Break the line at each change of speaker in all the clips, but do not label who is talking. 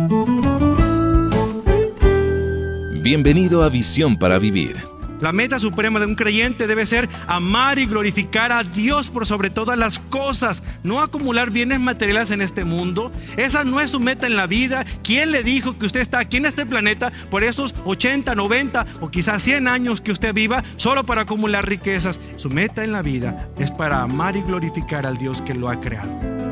Bienvenido a Visión para Vivir.
La meta suprema de un creyente debe ser amar y glorificar a Dios por sobre todas las cosas, no acumular bienes materiales en este mundo. Esa no es su meta en la vida. ¿Quién le dijo que usted está aquí en este planeta por esos 80, 90 o quizás 100 años que usted viva solo para acumular riquezas? Su meta en la vida es para amar y glorificar al Dios que lo ha creado.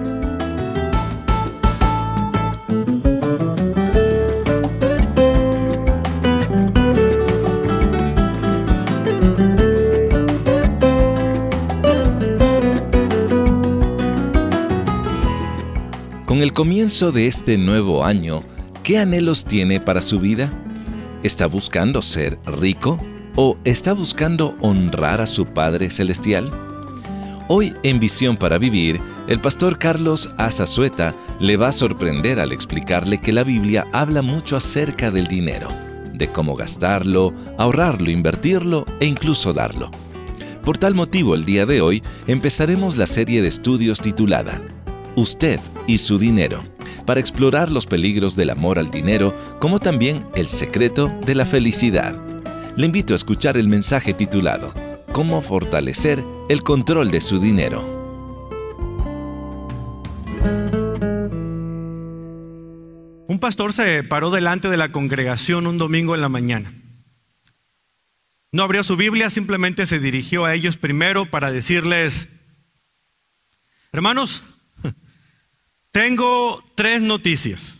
Con el comienzo de este nuevo año, ¿qué anhelos tiene para su vida? ¿Está buscando ser rico o está buscando honrar a su Padre Celestial? Hoy en Visión para Vivir, el pastor Carlos Azazueta le va a sorprender al explicarle que la Biblia habla mucho acerca del dinero, de cómo gastarlo, ahorrarlo, invertirlo e incluso darlo. Por tal motivo, el día de hoy empezaremos la serie de estudios titulada Usted y su dinero, para explorar los peligros del amor al dinero, como también el secreto de la felicidad. Le invito a escuchar el mensaje titulado Cómo fortalecer el control de su dinero.
Un pastor se paró delante de la congregación un domingo en la mañana. No abrió su Biblia, simplemente se dirigió a ellos primero para decirles: hermanos, tengo 3 noticias.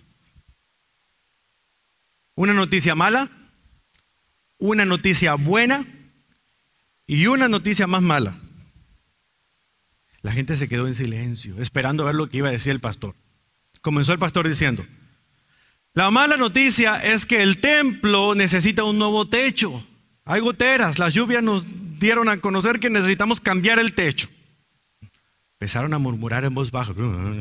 Una noticia mala, una noticia buena y una noticia más mala. La gente se quedó en silencio, esperando a ver lo que iba a decir el pastor. Comenzó el pastor diciendo: la mala noticia es que el templo necesita un nuevo techo. Hay goteras, las lluvias nos dieron a conocer que necesitamos cambiar el techo. Empezaron a murmurar en voz baja.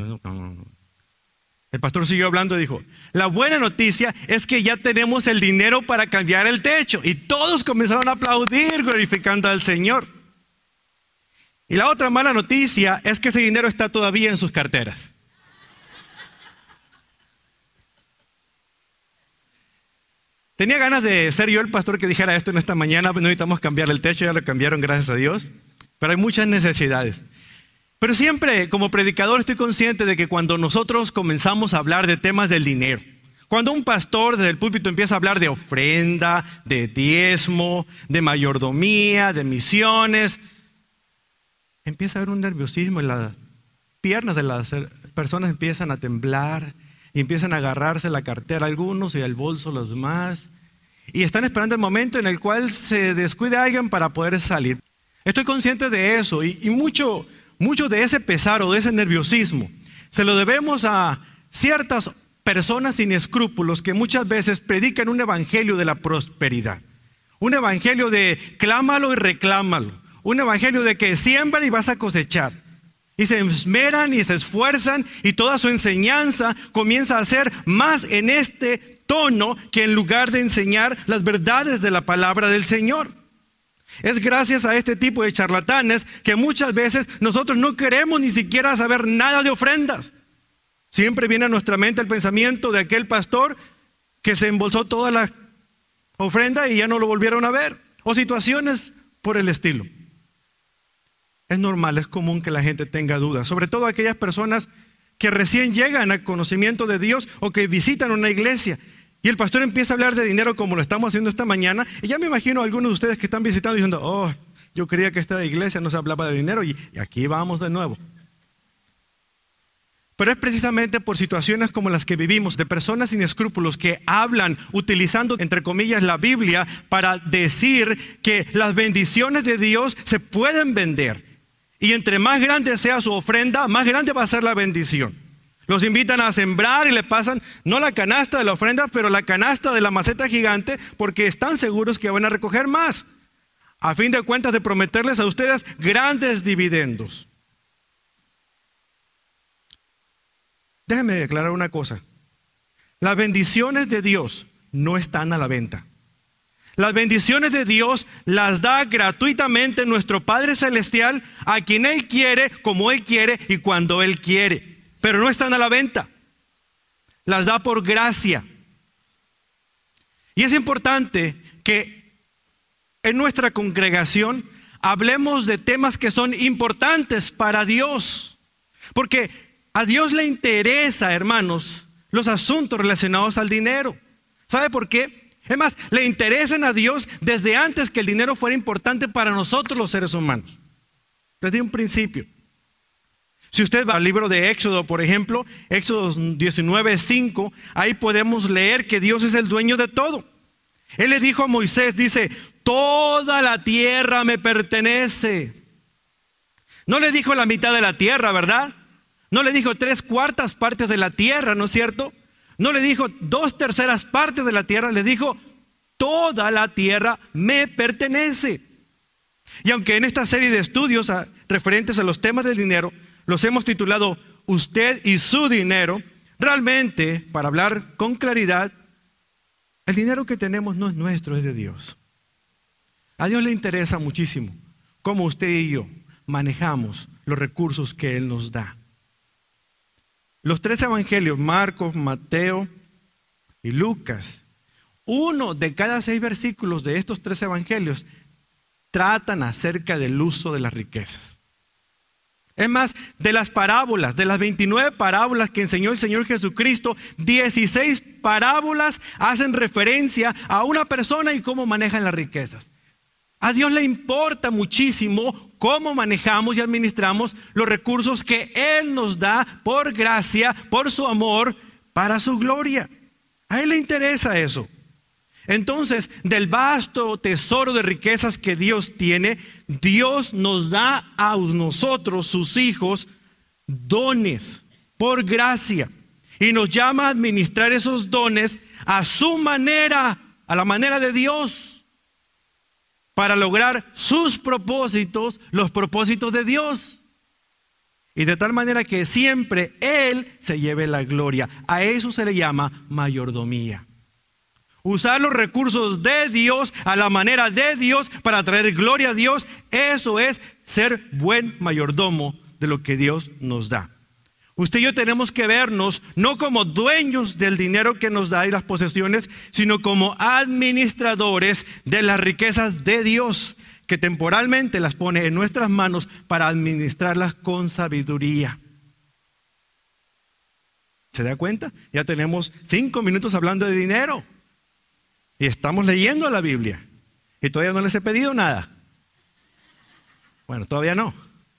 El pastor siguió hablando y dijo: la buena noticia es que ya tenemos el dinero para cambiar el techo. Y todos comenzaron a aplaudir glorificando al Señor. Y la otra mala noticia es que ese dinero está todavía en sus carteras. Tenía ganas de ser yo el pastor que dijera esto en esta mañana. No necesitamos cambiar el techo, ya lo cambiaron, gracias a Dios. Pero hay muchas necesidades. Pero siempre como predicador estoy consciente de que cuando nosotros comenzamos a hablar de temas del dinero, cuando un pastor desde el púlpito empieza a hablar de ofrenda, de diezmo, de mayordomía, de misiones, empieza a haber un nerviosismo en las piernas de las personas, empiezan a temblar y empiezan a agarrarse la cartera algunos y el bolso los demás, y están esperando el momento en el cual se descuide alguien para poder salir. Estoy consciente de eso y mucho de ese pesar o de ese nerviosismo se lo debemos a ciertas personas sin escrúpulos que muchas veces predican un evangelio de la prosperidad, un evangelio de clámalo y reclámalo, un evangelio de que siembra y vas a cosechar, y se esmeran y se esfuerzan y toda su enseñanza comienza a ser más en este tono que en lugar de enseñar las verdades de la palabra del Señor. Es gracias a este tipo de charlatanes que muchas veces nosotros no queremos ni siquiera saber nada de ofrendas. Siempre viene a nuestra mente el pensamiento de aquel pastor que se embolsó toda la ofrenda y ya no lo volvieron a ver, o situaciones por el estilo. Es normal, es común que la gente tenga dudas, sobre todo aquellas personas que recién llegan al conocimiento de Dios o que visitan una iglesia. Y el pastor empieza a hablar de dinero como lo estamos haciendo esta mañana. Y ya me imagino a algunos de ustedes que están visitando diciendo: oh, yo creía que esta iglesia no se hablaba de dinero y aquí vamos de nuevo. Pero es precisamente por situaciones como las que vivimos, de personas sin escrúpulos que hablan utilizando, entre comillas, la Biblia para decir que las bendiciones de Dios se pueden vender. Y entre más grande sea su ofrenda, más grande va a ser la bendición. Los invitan a sembrar y le pasan no la canasta de la ofrenda, pero la canasta de la maceta gigante, porque están seguros que van a recoger más, a fin de cuentas de prometerles a ustedes grandes dividendos. Déjenme aclarar una cosa: las bendiciones de Dios no están a la venta. Las bendiciones de Dios las da gratuitamente nuestro Padre Celestial a quien Él quiere, como Él quiere y cuando Él quiere. Pero no están a la venta. las da por gracia. Y es importante que en nuestra congregación hablemos de temas que son importantes para Dios. Porque a Dios le interesa, hermanos, los asuntos relacionados al dinero. ¿Sabe por qué? Es más, le interesan a Dios desde antes que el dinero fuera importante para nosotros los seres humanos. Desde un principio. Si usted va al libro de Éxodo, por ejemplo, Éxodo 19:5, ahí podemos leer que Dios es el dueño de todo. Él le dijo a Moisés, dice, toda la tierra me pertenece. No le dijo la mitad de la tierra, ¿verdad? No le dijo 3/4 partes de la tierra, ¿no es cierto? No le dijo 2/3 partes de la tierra, le dijo toda la tierra me pertenece. Y aunque en esta serie de estudios referentes a los temas del dinero, los hemos titulado Usted y su dinero, realmente, para hablar con claridad, el dinero que tenemos no es nuestro, es de Dios. A Dios le interesa muchísimo cómo usted y yo manejamos los recursos que Él nos da. Los 3 evangelios, Marcos, Mateo y Lucas, 1 de cada 6 versículos de estos 3 evangelios tratan acerca del uso de las riquezas. Es más, de las parábolas, de las 29 parábolas que enseñó el Señor Jesucristo, 16 parábolas hacen referencia a una persona y cómo manejan las riquezas. A Dios le importa muchísimo cómo manejamos y administramos los recursos que Él nos da por gracia, por su amor, para su gloria. A Él le interesa eso. Entonces, del vasto tesoro de riquezas que Dios tiene, Dios nos da a nosotros, sus hijos, dones por gracia. Y nos llama a administrar esos dones a su manera, a la manera de Dios, para lograr sus propósitos, los propósitos de Dios. Y de tal manera que siempre Él se lleve la gloria. A eso se le llama mayordomía. Usar los recursos de Dios a la manera de Dios para traer gloria a Dios, eso es ser buen mayordomo de lo que Dios nos da. Usted y yo tenemos que vernos no como dueños del dinero que nos da y las posesiones, sino como administradores de las riquezas de Dios, que temporalmente las pone en nuestras manos para administrarlas con sabiduría. ¿Se da cuenta? Ya tenemos 5 minutos hablando de dinero. Y estamos leyendo la Biblia. Y todavía no les he pedido nada. Bueno, todavía no.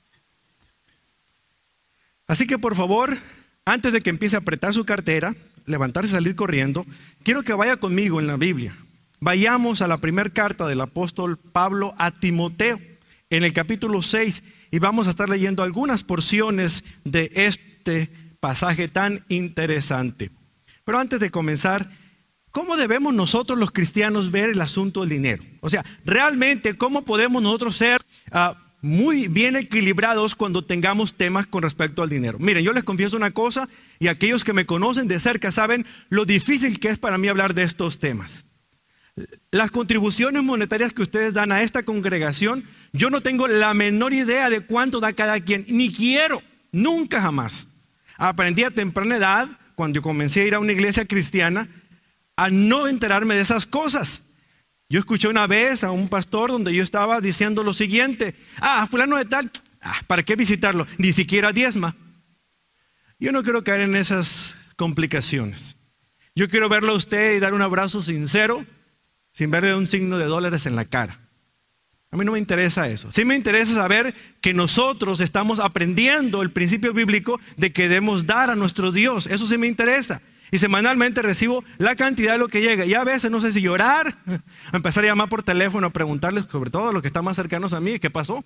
Así que por favor, antes de que empiece a apretar su cartera, levantarse y salir corriendo, quiero que vaya conmigo en la Biblia. Vayamos a la primera carta del apóstol Pablo a Timoteo, en el capítulo 6, y vamos a estar leyendo algunas porciones de este pasaje tan interesante. Pero antes de comenzar, ¿cómo debemos nosotros los cristianos ver el asunto del dinero? O sea, realmente, ¿cómo podemos nosotros ser muy bien equilibrados cuando tengamos temas con respecto al dinero? Miren, yo les confieso una cosa, y aquellos que me conocen de cerca saben lo difícil que es para mí hablar de estos temas. Las contribuciones monetarias que ustedes dan a esta congregación, yo no tengo la menor idea de cuánto da cada quien, ni quiero, nunca jamás. Aprendí a temprana edad, cuando yo comencé a ir a una iglesia cristiana, a no enterarme de esas cosas. Yo escuché una vez a un pastor donde yo estaba diciendo lo siguiente: fulano de tal, ¿para qué visitarlo? Ni siquiera diezma. Yo no quiero caer en esas complicaciones. Yo quiero verlo a usted y dar un abrazo sincero, sin verle un signo de dólares en la cara. A mí no me interesa eso. Sí me interesa saber que nosotros estamos aprendiendo el principio bíblico de que debemos dar a nuestro Dios. Eso sí me interesa. Y semanalmente recibo la cantidad de lo que llega. Y a veces no sé si llorar, empezar a llamar por teléfono, a preguntarles, sobre todo a los que están más cercanos a mí, ¿qué pasó?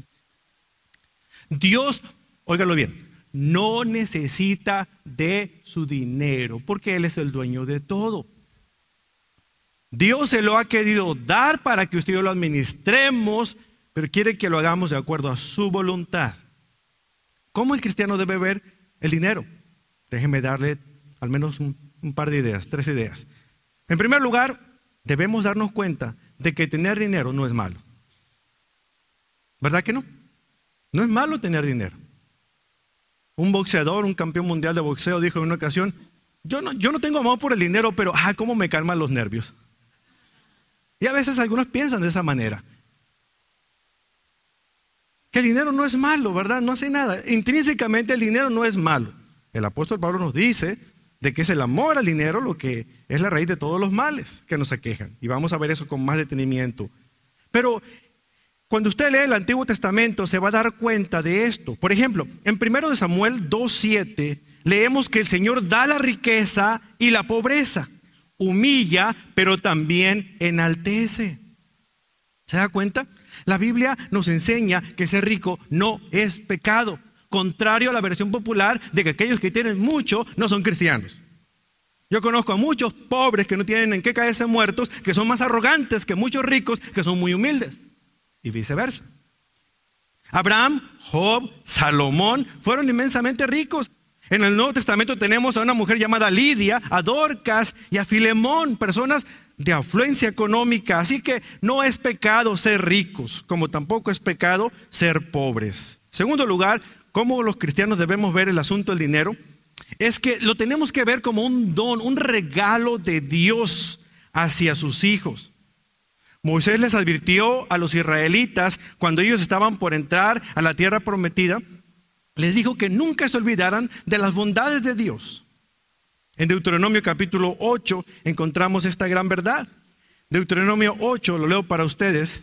Dios, óigalo bien, no necesita de su dinero, porque Él es el dueño de todo. Dios se lo ha querido dar para que usted y yo lo administremos, pero quiere que lo hagamos de acuerdo a su voluntad. ¿Cómo el cristiano debe ver el dinero? Déjeme darle al menos un par de ideas, 3 ideas. En primer lugar, debemos darnos cuenta de que tener dinero no es malo. ¿Verdad que no? No es malo tener dinero. Un boxeador, un campeón mundial de boxeo, dijo en una ocasión: yo no tengo amor por el dinero, pero cómo me calman los nervios. Y a veces algunos piensan de esa manera. Que el dinero no es malo, ¿verdad? No hace nada. Intrínsecamente el dinero no es malo. El apóstol Pablo nos dice de que es el amor al dinero lo que es la raíz de todos los males que nos aquejan. Y vamos a ver eso con más detenimiento. Pero cuando usted lee el Antiguo Testamento se va a dar cuenta de esto. Por ejemplo, en 1 Samuel 2:7 leemos que el Señor da la riqueza y la pobreza. Humilla, pero también enaltece. ¿Se da cuenta? La Biblia nos enseña que ser rico no es pecado. Contrario a la versión popular de que aquellos que tienen mucho no son cristianos. Yo conozco a muchos pobres que no tienen en qué caerse muertos, que son más arrogantes que muchos ricos que son muy humildes. Y viceversa. Abraham, Job, Salomón fueron inmensamente ricos. En el Nuevo Testamento tenemos a una mujer llamada Lidia, a Dorcas y a Filemón, personas de afluencia económica. Así que no es pecado ser ricos, como tampoco es pecado ser pobres. Segundo lugar, ¿cómo los cristianos debemos ver el asunto del dinero? Es que lo tenemos que ver como un don, un regalo de Dios hacia sus hijos. Moisés les advirtió a los israelitas cuando ellos estaban por entrar a la tierra prometida. Les dijo que nunca se olvidaran de las bondades de Dios. En Deuteronomio capítulo 8 encontramos esta gran verdad. Deuteronomio 8, lo leo para ustedes.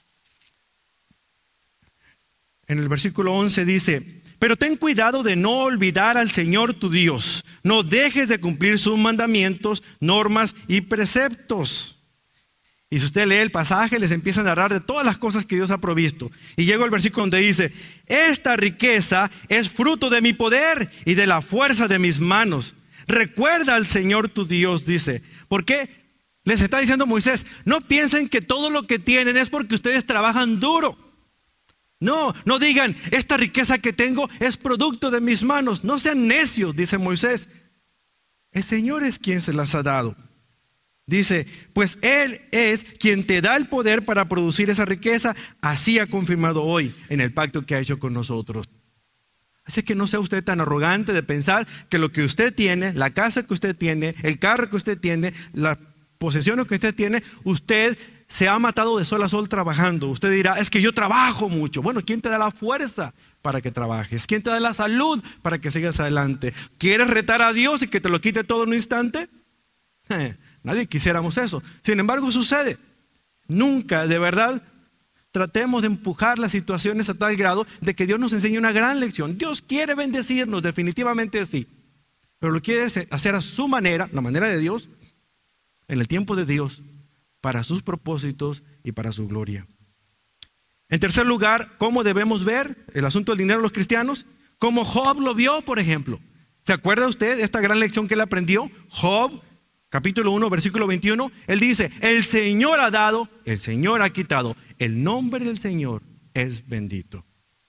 En el versículo 11 dice: pero ten cuidado de no olvidar al Señor tu Dios. No dejes de cumplir sus mandamientos, normas y preceptos. Y si usted lee el pasaje, les empieza a narrar de todas las cosas que Dios ha provisto. Y llega el versículo donde dice: esta riqueza es fruto de mi poder y de la fuerza de mis manos. Recuerda al Señor tu Dios, dice. ¿Por qué? Les está diciendo Moisés, no piensen que todo lo que tienen es porque ustedes trabajan duro. No digan, esta riqueza que tengo es producto de mis manos. No sean necios, dice Moisés. El Señor es quien se las ha dado. Dice, pues Él es quien te da el poder para producir esa riqueza. Así ha confirmado hoy en el pacto que ha hecho con nosotros. Así que no sea usted tan arrogante de pensar que lo que usted tiene, la casa que usted tiene, el carro que usted tiene, las posesiones que usted tiene, usted se ha matado de sol a sol trabajando. Usted dirá, es que yo trabajo mucho. Bueno, ¿quién te da la fuerza para que trabajes? ¿Quién te da la salud para que sigas adelante? ¿Quieres retar a Dios y que te lo quite todo en un instante? Nadie quisiéramos eso. Sin embargo, sucede. Nunca, de verdad, tratemos de empujar las situaciones a tal grado de que Dios nos enseñe una gran lección. Dios quiere bendecirnos, definitivamente sí. Pero lo quiere hacer a su manera, la manera de Dios, en el tiempo de Dios, para sus propósitos y para su gloria. En tercer lugar, ¿cómo debemos ver el asunto del dinero de los cristianos? Como Job lo vio, por ejemplo. ¿Se acuerda usted de esta gran lección que él aprendió? Job, capítulo 1, versículo 21, él dice, el Señor ha dado, el Señor ha quitado, el nombre del Señor es bendito.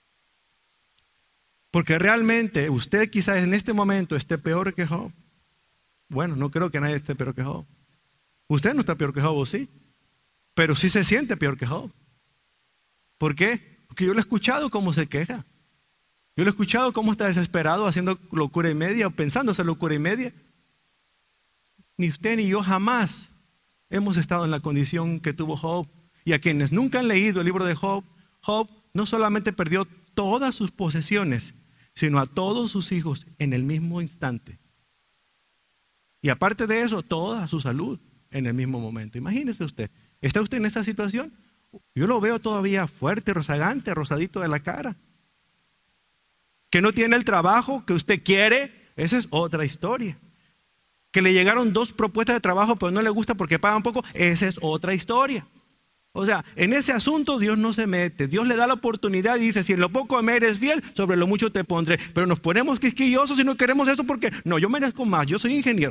Porque realmente usted quizás en este momento esté peor que Job. Bueno, no creo que nadie esté peor que Job. Usted no está peor que Job, ¿o sí? Pero sí se siente peor que Job. ¿Por qué? Porque yo lo he escuchado cómo se queja. Yo lo he escuchado cómo está desesperado haciendo locura y media o pensando hacer locura y media. Ni usted ni yo jamás hemos estado en la condición que tuvo Job. Y a quienes nunca han leído el libro de Job, Job no solamente perdió todas sus posesiones, sino a todos sus hijos en el mismo instante. Y aparte de eso, toda su salud en el mismo momento. Imagínese usted, ¿está usted en esa situación? Yo lo veo todavía fuerte, rozagante, rosadito de la cara. Que no tiene el trabajo que usted quiere, esa es otra historia. Que le llegaron 2 propuestas de trabajo pero no le gusta porque pagan poco, esa es otra historia. O sea, en ese asunto Dios no se mete. Dios le da la oportunidad y dice, si en lo poco me eres fiel, sobre lo mucho te pondré. Pero nos ponemos quisquillosos y no queremos eso porque, no, yo merezco más, yo soy ingeniero.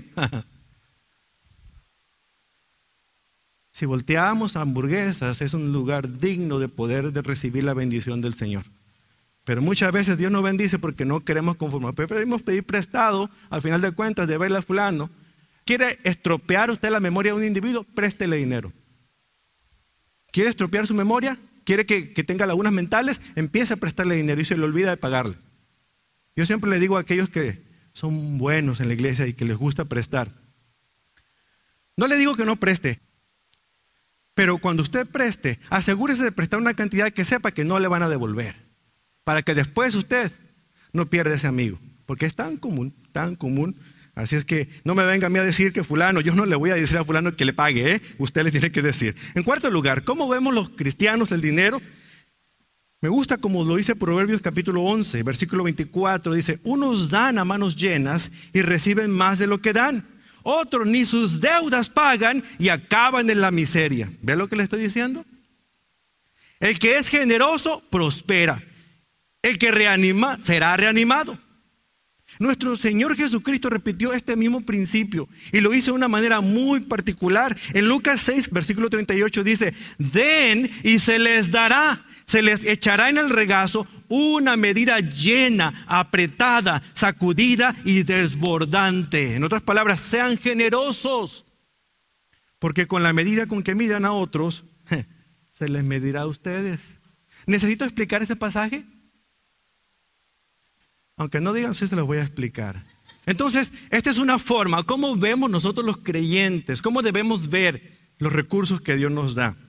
Si volteamos a hamburguesas, es un lugar digno de poder de recibir la bendición del Señor. Pero muchas veces Dios nos bendice porque no queremos conformar. Preferimos pedir prestado, al final de cuentas, de verle a fulano. ¿Quiere estropear usted la memoria de un individuo? Préstele dinero. ¿Quiere estropear su memoria? ¿Quiere que tenga lagunas mentales? Empiece a prestarle dinero y se le olvida de pagarle. Yo siempre le digo a aquellos que son buenos en la iglesia y que les gusta prestar. No le digo que no preste, pero cuando usted preste, asegúrese de prestar una cantidad que sepa que no le van a devolver, para que después usted no pierda ese amigo, porque es tan común. Así es que no me venga a mí a decir que fulano, yo no le voy a decir a fulano que le pague, usted le tiene que decir. En cuarto lugar, ¿cómo vemos los cristianos el dinero? Me gusta como lo dice Proverbios capítulo 11, versículo 24, dice: unos dan a manos llenas y reciben más de lo que dan. Otros ni sus deudas pagan y acaban en la miseria. ¿Ve lo que le estoy diciendo? El que es generoso prospera. El que reanima será reanimado. Nuestro Señor Jesucristo repitió este mismo principio y lo hizo de una manera muy particular. En Lucas 6, versículo 38 dice: den y se les dará, se les echará en el regazo una medida llena, apretada, sacudida y desbordante. En otras palabras, sean generosos, porque con la medida con que midan a otros, se les medirá a ustedes. ¿Necesito explicar ese pasaje? Aunque no digan, sí se los voy a explicar. Entonces, esta es una forma, ¿cómo vemos nosotros los creyentes? ¿Cómo debemos ver los recursos que Dios nos da?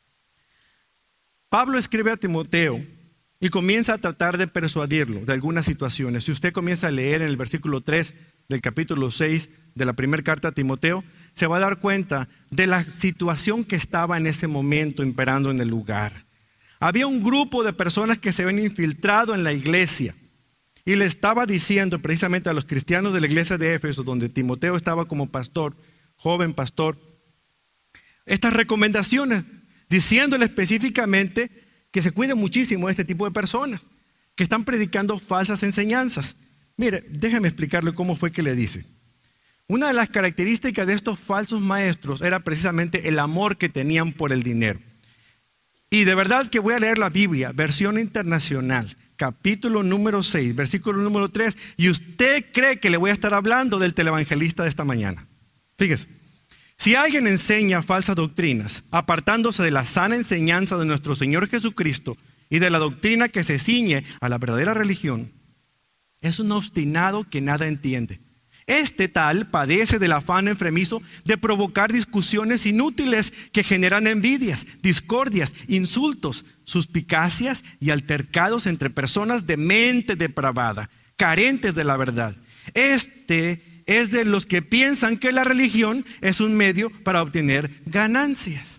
Pablo escribe a Timoteo y comienza a tratar de persuadirlo de algunas situaciones. Si usted comienza a leer en el versículo 3 del capítulo 6 de la primera carta a Timoteo, se va a dar cuenta de la situación que estaba en ese momento imperando en el lugar. Había un grupo de personas que se habían infiltrado en la iglesia. Y le estaba diciendo precisamente a los cristianos de la iglesia de Éfeso, donde Timoteo estaba como pastor, joven pastor, estas recomendaciones, diciéndole específicamente que se cuide muchísimo de este tipo de personas, que están predicando falsas enseñanzas. Mire, déjeme explicarle cómo fue que le dice. Una de las características de estos falsos maestros era precisamente el amor que tenían por el dinero. Y de verdad que voy a leer la Biblia, versión internacional, capítulo número 6, versículo número 3, y usted cree que le voy a estar hablando del televangelista de esta mañana. Fíjese, si alguien enseña falsas doctrinas, apartándose de la sana enseñanza de nuestro Señor Jesucristo y de la doctrina que se ciñe a la verdadera religión, es un obstinado que nada entiende. Este tal padece del afán enfermizo de provocar discusiones inútiles que generan envidias, discordias, insultos, suspicacias y altercados entre personas de mente depravada, carentes de la verdad. Este es de los que piensan que la religión es un medio para obtener ganancias.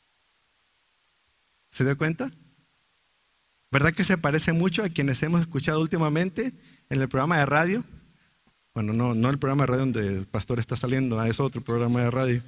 ¿Se da cuenta? ¿Verdad que se parece mucho a quienes hemos escuchado últimamente en el programa de radio? Bueno, no el programa de radio donde el pastor está saliendo, es otro programa de radio.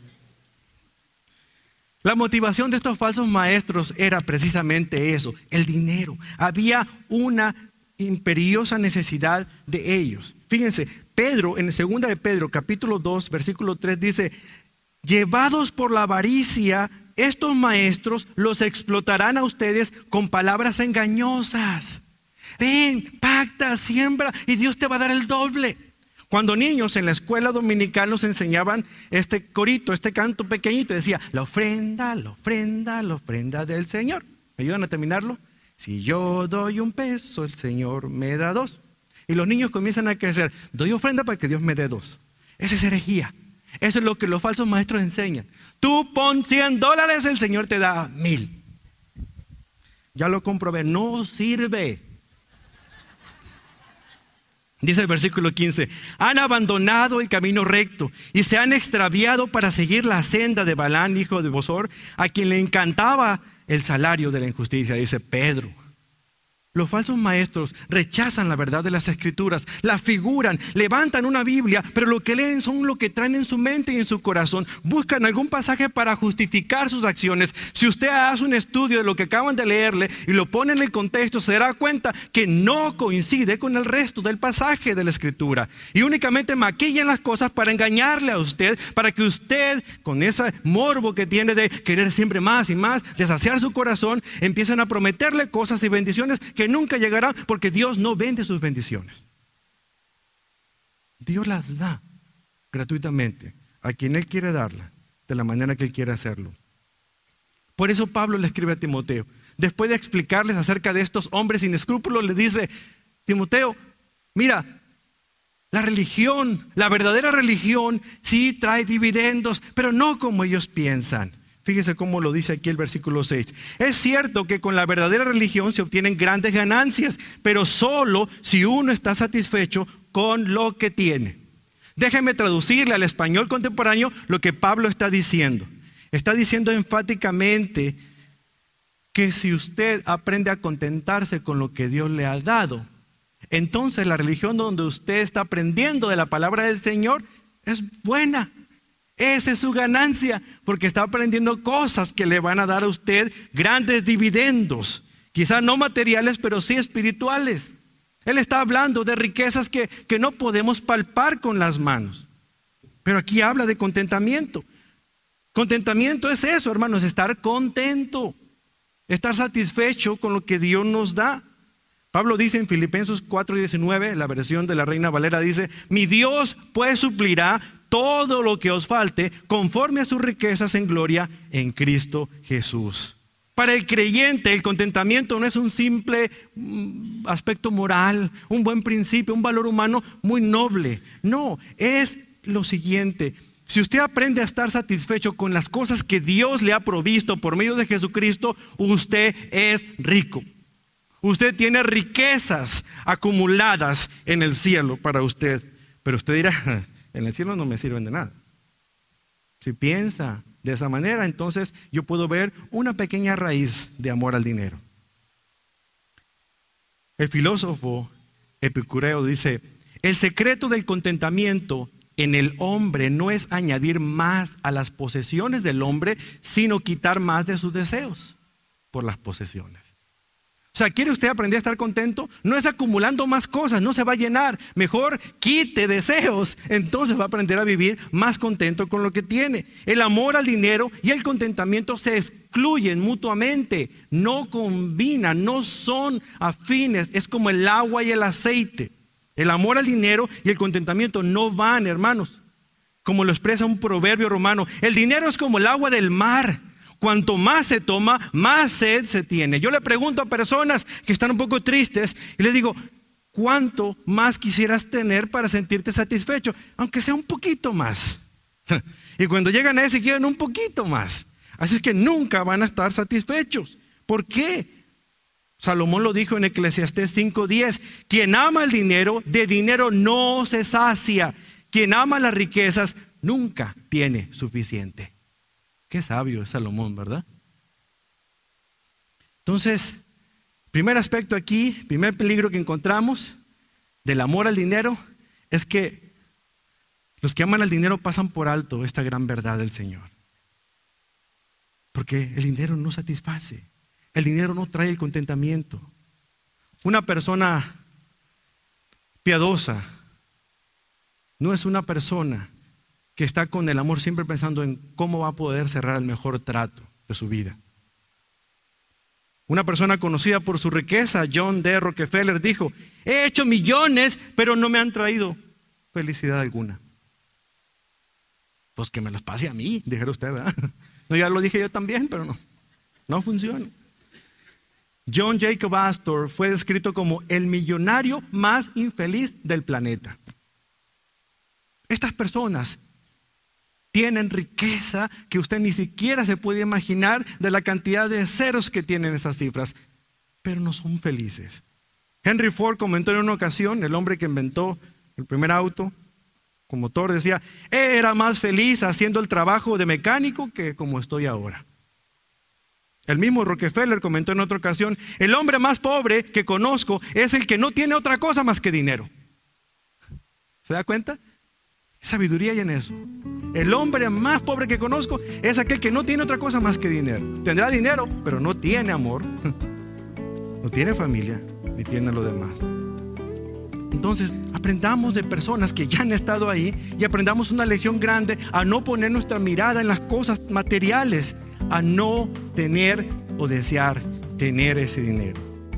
La motivación de estos falsos maestros era precisamente eso, el dinero. Había una imperiosa necesidad de ellos. Fíjense, Pedro, en 2 de Pedro, capítulo 2, versículo 3, dice: llevados por la avaricia, estos maestros los explotarán a ustedes con palabras engañosas. Ven, pacta, siembra y Dios te va a dar el doble. Cuando niños en la escuela dominical nos enseñaban este corito, este canto pequeñito, decía: la ofrenda, la ofrenda, la ofrenda del Señor. ¿Me ayudan a terminarlo? Si yo doy $1, el Señor me da 2. Y los niños comienzan a crecer: doy ofrenda para que Dios me dé 2. Esa es herejía. Eso es lo que los falsos maestros enseñan. Tú pon $100, el Señor te da 1000. Ya lo comprobé, no sirve. Dice el versículo 15: han abandonado el camino recto y se han extraviado para seguir la senda de Balán, hijo de Bosor, a quien le encantaba el salario de la injusticia. Dice Pedro. Los falsos maestros rechazan la verdad de las escrituras, la figuran, levantan una Biblia, pero lo que leen son lo que traen en su mente y en su corazón. Buscan algún pasaje para justificar sus acciones. Si usted hace un estudio de lo que acaban de leerle y lo pone en el contexto, se dará cuenta que no coincide con el resto del pasaje de la escritura. Y únicamente maquillan las cosas para engañarle a usted, para que usted, con ese morbo que tiene de querer siempre más y más, de saciar su corazón, empiecen a prometerle cosas y bendiciones que nunca llegarán, porque Dios no vende sus bendiciones. Dios las da gratuitamente a quien Él quiere darla, de la manera que Él quiere hacerlo. Por eso Pablo le escribe a Timoteo, después de explicarles acerca de estos hombres sin escrúpulos, le dice: Timoteo, mira, La religión, la verdadera religión, sí trae dividendos, pero no como ellos piensan. Fíjese cómo lo dice aquí el versículo 6. Es cierto que con la verdadera religión se obtienen grandes ganancias, pero solo si uno está satisfecho con lo que tiene. Déjeme traducirle al español contemporáneo lo que Pablo está diciendo. Está diciendo enfáticamente que si usted aprende a contentarse con lo que Dios le ha dado, entonces la religión donde usted está aprendiendo de la palabra del Señor es buena. Esa es su ganancia, porque está aprendiendo cosas que le van a dar a usted grandes dividendos. Quizás no materiales, pero sí espirituales. Él está hablando de riquezas que no podemos palpar con las manos. Pero aquí habla de contentamiento. Contentamiento es eso, hermanos, estar contento. Estar satisfecho con lo que Dios nos da. Pablo dice en Filipenses 4:19, la versión de la Reina Valera dice: mi Dios pues suplirá todo lo que os falte conforme a sus riquezas en gloria en Cristo Jesús. Para el creyente el contentamiento no es un simple aspecto moral, un buen principio, un valor humano muy noble. No, es lo siguiente: si usted aprende a estar satisfecho con las cosas que Dios le ha provisto por medio de Jesucristo, usted es rico. Usted tiene riquezas acumuladas en el cielo para usted. Pero usted dirá: en el cielo no me sirven de nada. Si piensa de esa manera, entonces yo puedo ver una pequeña raíz de amor al dinero. El filósofo epicúreo dice: el secreto del contentamiento en el hombre no es añadir más a las posesiones del hombre, sino quitar más de sus deseos por las posesiones. O sea, ¿quiere usted aprender a estar contento? No es acumulando más cosas, no se va a llenar. Mejor quite deseos, entonces va a aprender a vivir más contento con lo que tiene. El amor al dinero y el contentamiento se excluyen mutuamente, no combinan, no son afines. Es como el agua y el aceite. El amor al dinero y el contentamiento no van, hermanos. Como lo expresa un proverbio romano: el dinero es como el agua del mar. Cuanto más se toma, más sed se tiene. Yo le pregunto a personas que están un poco tristes y les digo: ¿cuánto más quisieras tener para sentirte satisfecho? Aunque sea un poquito más. Y cuando llegan a ese quieren un poquito más. Así es que nunca van a estar satisfechos. ¿Por qué? Salomón lo dijo en Eclesiastés 5:10: quien ama el dinero, de dinero no se sacia. Quien ama las riquezas, nunca tiene suficiente. Qué sabio es Salomón, ¿verdad? Entonces, primer aspecto aquí, primer peligro que encontramos del amor al dinero es que los que aman al dinero pasan por alto esta gran verdad del Señor. Porque el dinero no satisface, el dinero no trae el contentamiento. Una persona piadosa no es una persona que está con el amor siempre pensando en cómo va a poder cerrar el mejor trato de su vida. Una persona conocida por su riqueza, John D. Rockefeller, dijo: he hecho millones, pero no me han traído felicidad alguna. Pues que me los pase a mí, dijera usted, ¿verdad? No, ya lo dije yo también, pero no funciona. John Jacob Astor fue descrito como el millonario más infeliz del planeta. Estas personas tienen riqueza que usted ni siquiera se puede imaginar de la cantidad de ceros que tienen esas cifras, pero no son felices. Henry Ford comentó en una ocasión, el hombre que inventó el primer auto con motor, decía: era más feliz haciendo el trabajo de mecánico que como estoy ahora. El mismo Rockefeller comentó en otra ocasión: el hombre más pobre que conozco es el que no tiene otra cosa más que dinero. ¿Se da cuenta? Sabiduría hay en eso. El hombre más pobre que conozco es aquel que no tiene otra cosa más que dinero. Tendrá dinero, pero no tiene amor, no tiene familia, ni tiene lo demás. Entonces, aprendamos de personas que ya han estado ahí y aprendamos una lección grande a no poner nuestra mirada en las cosas materiales, a no tener o desear tener ese dinero.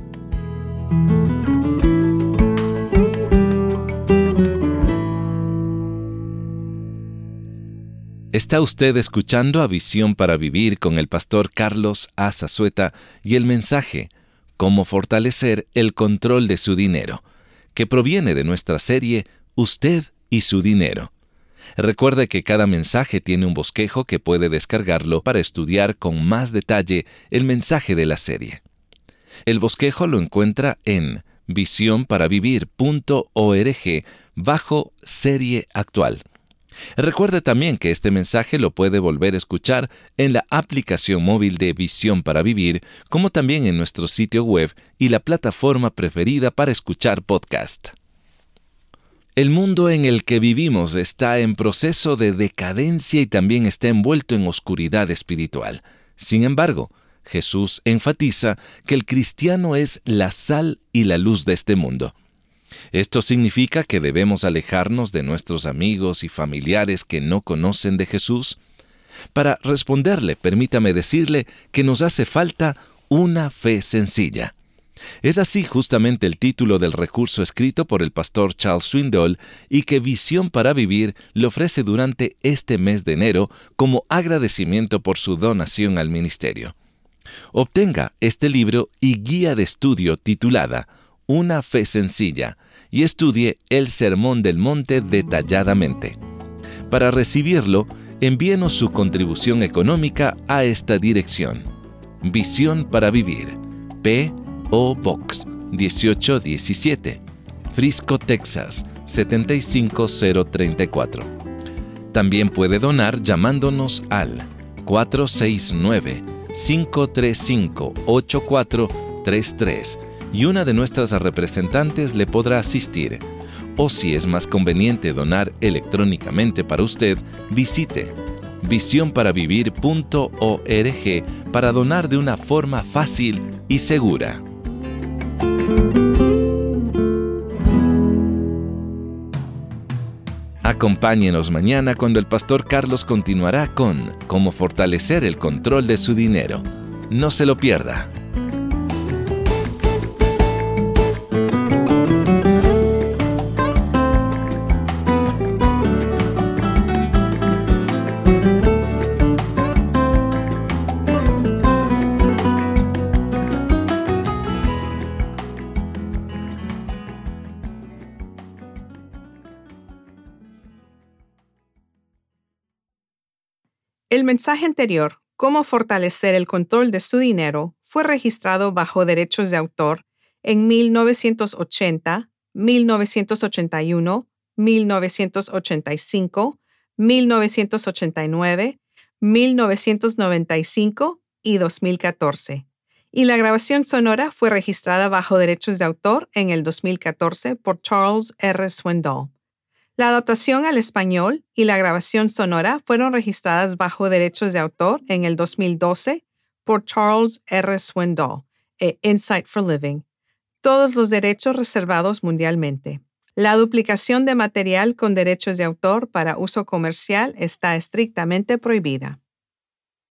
Está usted escuchando a Visión para Vivir con el pastor Carlos A. Zazueta y el mensaje «Cómo fortalecer el control de su dinero», que proviene de nuestra serie Usted y su dinero. Recuerde que cada mensaje tiene un bosquejo que puede descargarlo para estudiar con más detalle el mensaje de la serie. El bosquejo lo encuentra en visionparavivir.org bajo serie actual. Recuerde también que este mensaje lo puede volver a escuchar en la aplicación móvil de Visión para Vivir, como también en nuestro sitio web y la plataforma preferida para escuchar podcast. El mundo en el que vivimos está en proceso de decadencia y también está envuelto en oscuridad espiritual. Sin embargo, Jesús enfatiza que el cristiano es la sal y la luz de este mundo. Esto significa que debemos alejarnos de nuestros amigos y familiares que no conocen de Jesús. Para responderle, permítame decirle que nos hace falta una fe sencilla. Es así justamente el título del recurso escrito por el pastor Charles Swindoll y que Visión para Vivir le ofrece durante este mes de enero como agradecimiento por su donación al ministerio. Obtenga este libro y guía de estudio titulada Una fe sencilla y estudie el Sermón del Monte detalladamente. Para recibirlo, envíenos su contribución económica a esta dirección. Visión para Vivir, P.O. Box 1817, Frisco, Texas 75034. También puede donar llamándonos al 469-535-8433 y una de nuestras representantes le podrá asistir. O si es más conveniente donar electrónicamente para usted, visite visionparavivir.org para donar de una forma fácil y segura. Acompáñenos mañana cuando el pastor Carlos continuará con cómo fortalecer el control de su dinero. No se lo pierda.
El mensaje anterior, Cómo fortalecer el control de su dinero, fue registrado bajo derechos de autor en 1980, 1981, 1985, 1989, 1995 y 2014. Y la grabación sonora fue registrada bajo derechos de autor en el 2014 por Charles R. Swindoll. La adaptación al español y la grabación sonora fueron registradas bajo derechos de autor en el 2012 por Charles R. Swindoll e Insight for Living. Todos los derechos reservados mundialmente. La duplicación de material con derechos de autor para uso comercial está estrictamente prohibida.